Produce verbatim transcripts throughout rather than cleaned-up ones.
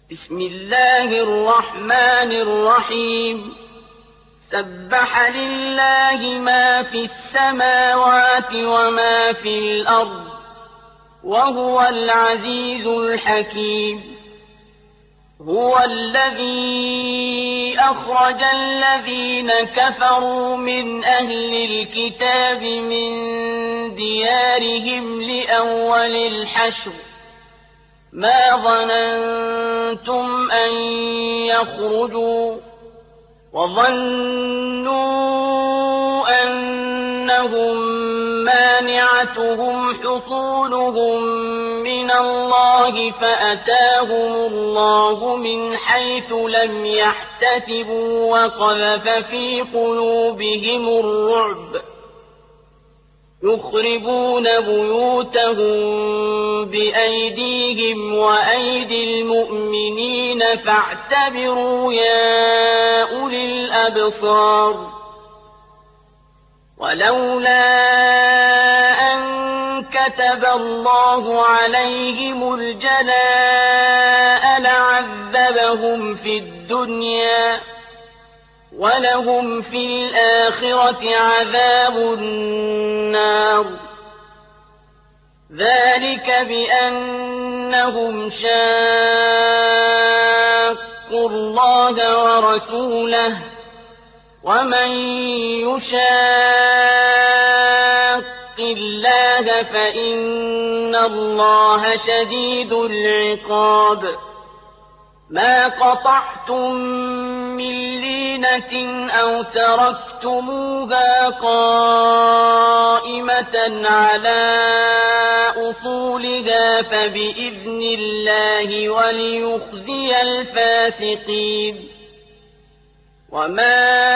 بسم الله الرحمن الرحيم سبح لله ما في السماوات وما في الأرض وهو العزيز الحكيم هو الذي أخرج الذين كفروا من أهل الكتاب من ديارهم لأول الحشر ما ظننتم أن يخرجوا وظنوا أنهم مانعتهم حصولهم من الله فأتاهم الله من حيث لم يحتسبوا وقذف في قلوبهم الرعب يخربون بيوتهم بأيديهم وأيدي المؤمنين فاعتبروا يا أولي الأبصار ولولا أن كتب الله عليهم الجلاء لعذبهم في الدنيا ولهم في الآخرة عذاب النار ذلك بأنهم شاقوا الله ورسوله ومن يشاق الله فإن الله شديد العقاب ما قطعتم من لينة أو تركتموها قائمة على أصولها فبإذن الله وليخزي الفاسقين وما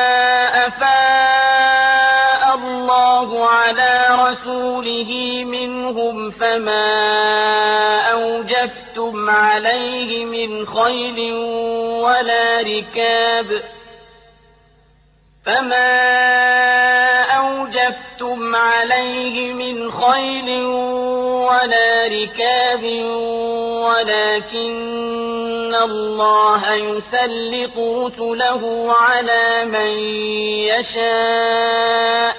أفاء الله على رسوله منهم فما أوجفتم عليه من خيل ولا ركاب فما أوجفتم عليه من خيل ولا ركاب ولكن الله يسلط رسله على من يشاء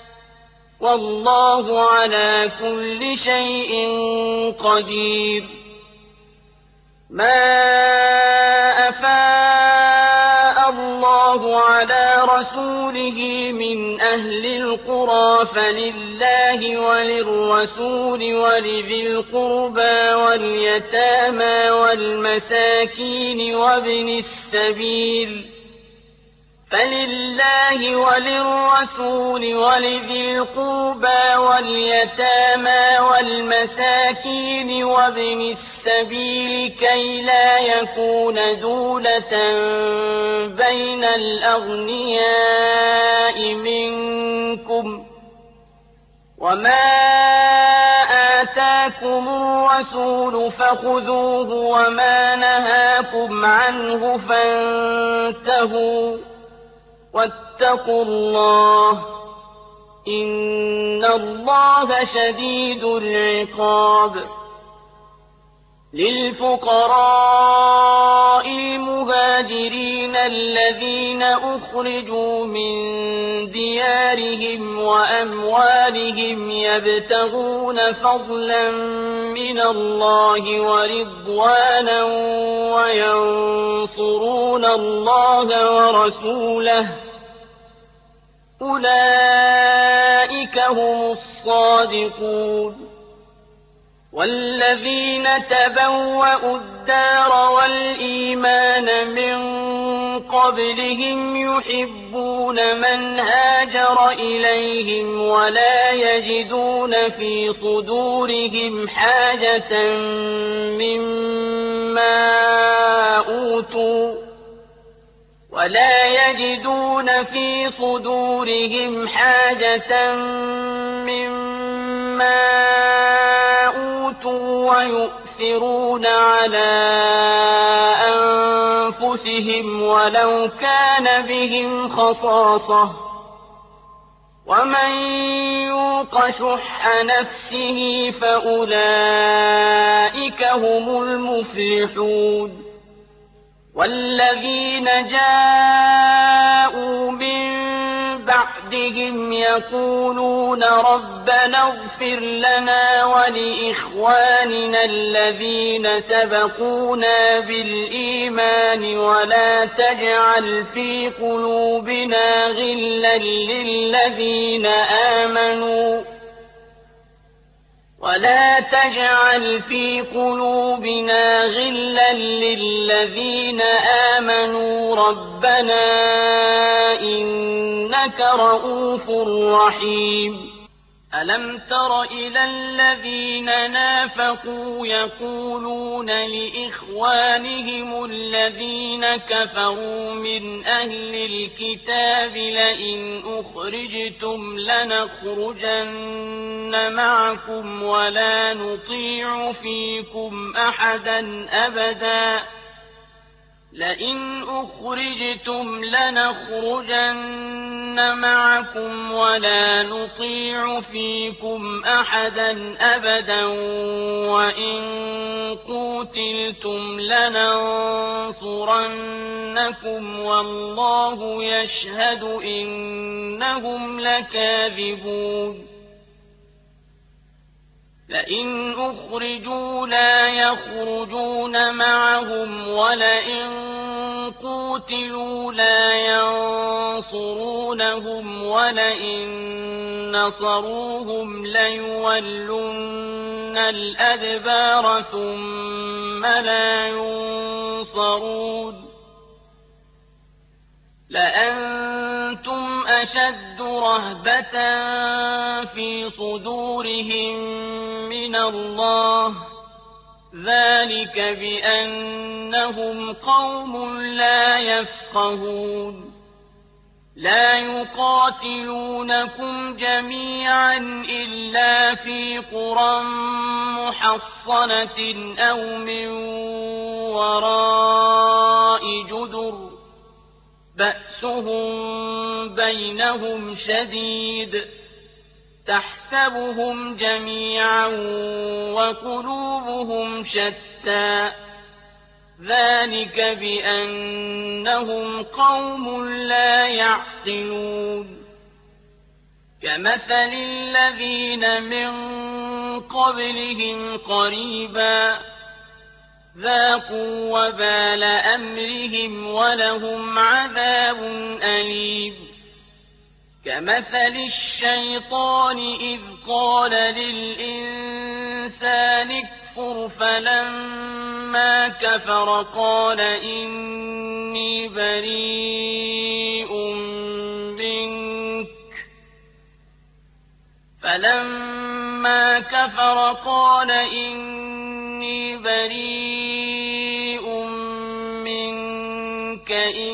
والله على كل شيء قدير ما أفاء الله على رسوله من أهل القرى فلله وللرسول ولذي القربى واليتامى والمساكين وابن السبيل فلله وللرسول ولذي القربى واليتامى والمساكين وابن السبيل كي لا يكون دولة بين الأغنياء منكم وما آتاكم الرسول فخذوه وما نهاكم عنه فانتهوا واتقوا الله إن الله شديد العقاب للفقراء المهاجرين الذين أخرجوا من ديارهم وأموالهم يبتغون فضلا من الله ورضوانا وينصرون الله ورسوله أولئك هم الصادقون والذين تبوأوا الدار والإيمان من قبلهم يحبون من هاجر إليهم ولا يجدون في صدورهم حاجة مما أوتوا ولا يجدون في صدورهم حاجة مما ويؤثرون على أنفسهم ولو كان بهم خصاصة ومن يوق شح نفسه فأولئك هم المفلحون والذين جاءوا من بعدهم يقولون ربنا اغفر لنا ولإخواننا الذين سبقونا بالإيمان ولا تجعل في قلوبنا غلا للذين آمنوا ولا تجعل في قلوبنا غلا للذين آمنوا ربنا إنك رؤوف رحيم ألم تر إلى الذين نافقوا يقولون لإخوانهم الذين كفروا من أهل الكتاب لئن أخرجتم لنخرجن معكم ولا نطيع فيكم أحدا أبدا لئن أخرجتم لنخرجن معكم ولا نطيع فيكم أحدا أبدا وإن قوتلتم لننصرنكم والله يشهد إنهم لكاذبون لئن أخرجوا لا يخرجون معهم ولئن قوتلوا لا ينصرونهم ولئن نصروهم ليولن الأدبار ثم لا ينصرون لأنتم أشد رهبة في صدورهم من الله ذلك بأنهم قوم لا يفقهون لا يقاتلونكم جميعا إلا في قرى محصنة أو من وراء جدر بأسهم بينهم شديد تحسبهم جميعا وقلوبهم شتى ذلك بأنهم قوم لا يعقلون كمثل الذين من قبلهم قريبا ذاقوا وبال أمرهم ولهم عذاب أليم كمثل الشيطان إذ قال للإنسان اكفر فلما كفر قال إني بريء منك فلما كفر قال إني بريء منك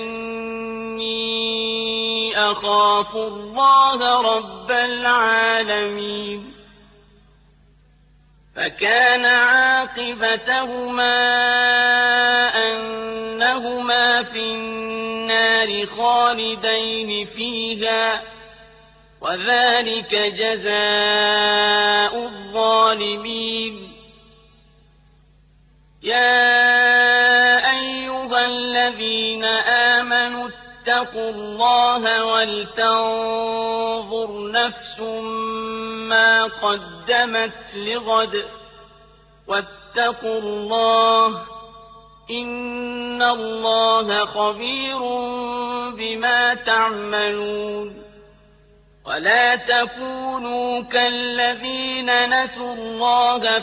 إني أخاف الله رب العالمين فكان عاقبتهما أنهما في النار خالدين فيها وذلك جزاء الظالمين يا أيها الذين آمنوا اتقوا الله ولتنظر نفس ما قدمت لغد واتقوا الله إن الله خبير بما تعملون ولا تكونوا كالذين نسوا الله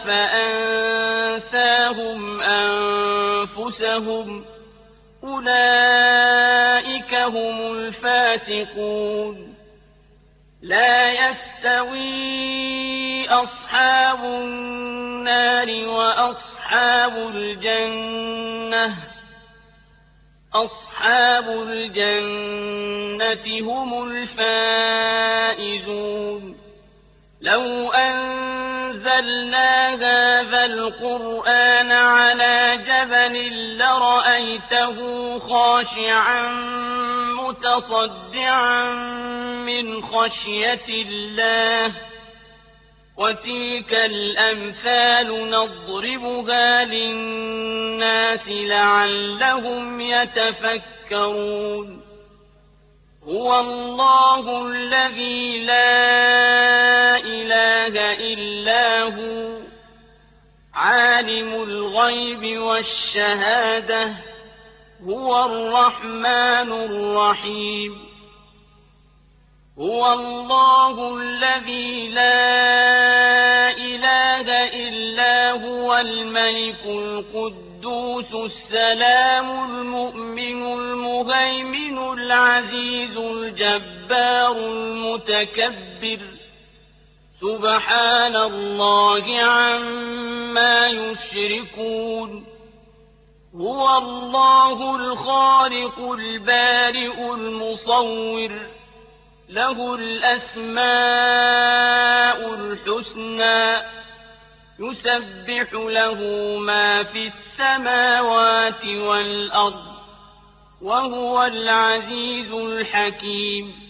فأنساهم أنفسهم أولئك هم الفاسقون لا يستوي أصحاب النار وأصحاب الجنة أصحاب الجنة هم الفائزون لو أنزلنا هذا القرآن على جبل لرأيته خاشعا متصدعا من خشية الله وتلك الأمثال نضربها للناس لعلهم يتفكرون هو الله الذي لا إله إلا هو عالم الغيب والشهادة هو الرحمن الرحيم هو الله الذي لا إله إلا هو الملك القدوس السلام المؤمن المهيمن العزيز الجبار المتكبر سبحان الله عما يشركون هو الله الخالق البارئ المصور له الأسماء الحسنى يسبح له ما في السماوات والأرض وهو العزيز الحكيم